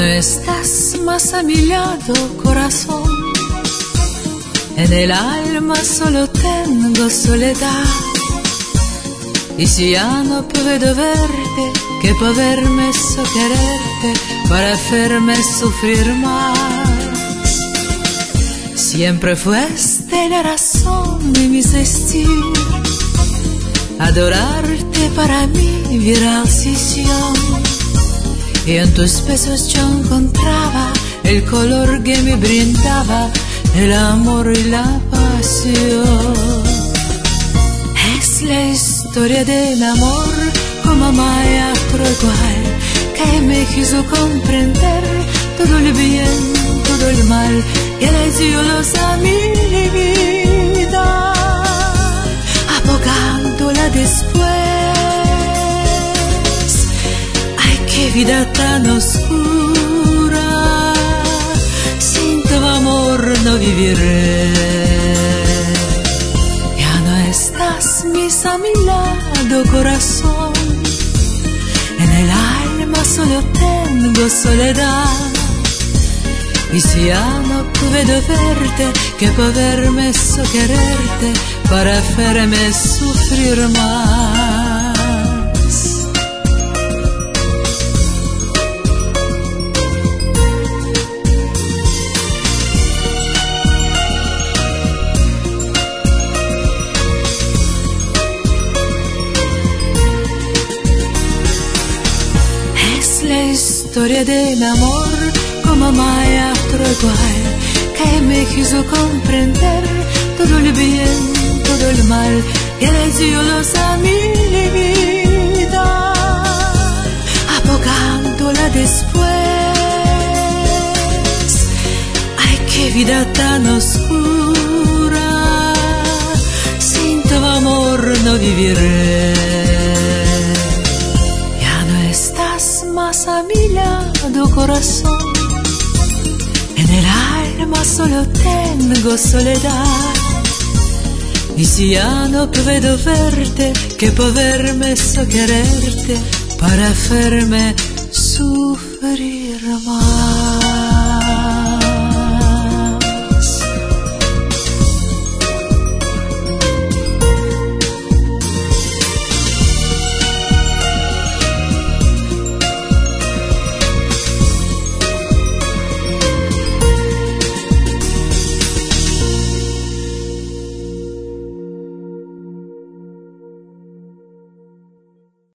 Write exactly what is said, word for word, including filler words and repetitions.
estás más a mi lado, corazón. En el alma solo tengo soledad. Y si ya no puedo verte, que poderme so quererte para hacerme sufrir más. Siempre fuiste la razón de mi existir. Adorarte para mí era obsesión. Y en tus besos yo encontraba el color que me brindaba el amor y la pasión. Es la historia del amor como Maya igual, que me quiso comprender todo el bien, todo el mal, y le dio luz a mi vida, apagándola después. Ay, qué vida tan oscura, sin tu amor no viviré. Ya no estás mis a mi lado, corazón. En el alma solo tengo soledad. Y si ya no puedo verte, que poderme so quererte para hacerme sufrir más. La historia del amor como Maya igual, que me quiso comprender todo el bien, todo el mal, y le dio luz a mi vida, apagándola después. Ay, qué vida tan oscura, sin tu amor no viviré. Más a mi lado, corazón. En el alma solo tengo soledad. Y si ya no puedo verte, que poderme so quererte para hacerme sufrir más.